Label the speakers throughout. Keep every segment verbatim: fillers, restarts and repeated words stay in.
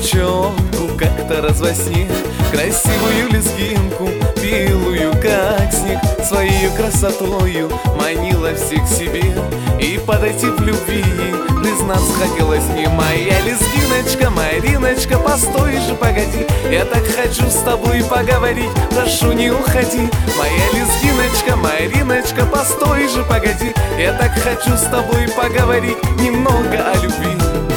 Speaker 1: девчонку как-то раз во сне, красивую лезгинку, белую как снег, своей красотою манила всех себе. И подойти в любви признаться хотелось мне. Моя лезгиночка, Мариночка, постой же, погоди, я так хочу с тобой поговорить, прошу, не уходи. Моя лезгиночка, Мариночка, постой же, погоди, я так хочу с тобой поговорить немного о любви.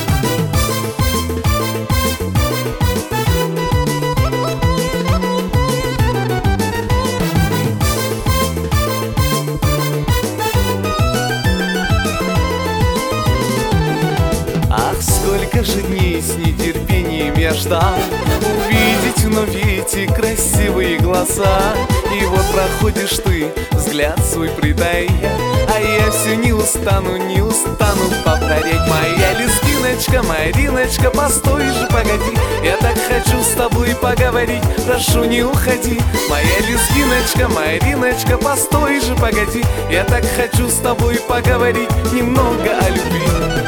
Speaker 1: Ах, сколько же дней с нетерпением я ждал увидеть вновь эти красивые глаза. И вот проходишь ты, взгляд свой притая, а я все не устану, не устану повторять. Моя лезгиночка, Мариночка, постой же, погоди, я так хочу с тобой поговорить, прошу, не уходи. Моя лезгиночка, Мариночка, постой же, погоди, я так хочу с тобой поговорить немного о любви.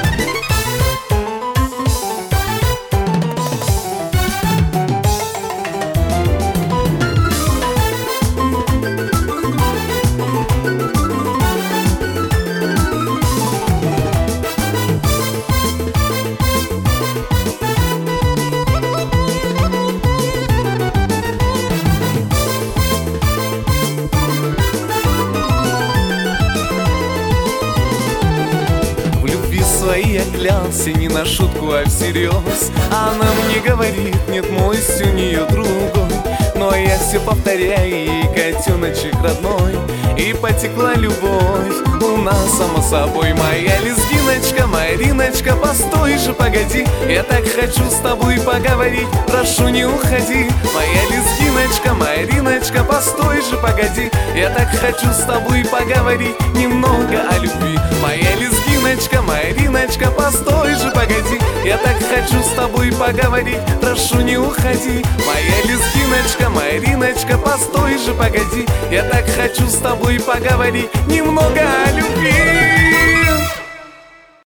Speaker 1: Я клялся не на шутку, а всерьез. Она мне говорит, нет, мой с у нее другой. Но я все повторяю ей, котеночек родной. И потекла любовь у нас само собой. Моя лезгиночка, Мариночка, постой же, погоди, я так хочу с тобой поговорить, прошу, не уходи. Моя лезгиночка, Мариночка, постой же, погоди, я так хочу с тобой поговорить немного о любви. Моя лезгиночка, Мариночка, постой же, погоди, я так хочу с тобой поговорить, прошу, не уходи. Моя лезгиночка, Мариночка, постой же, погоди, я так хочу с тобой поговорить немного о любви.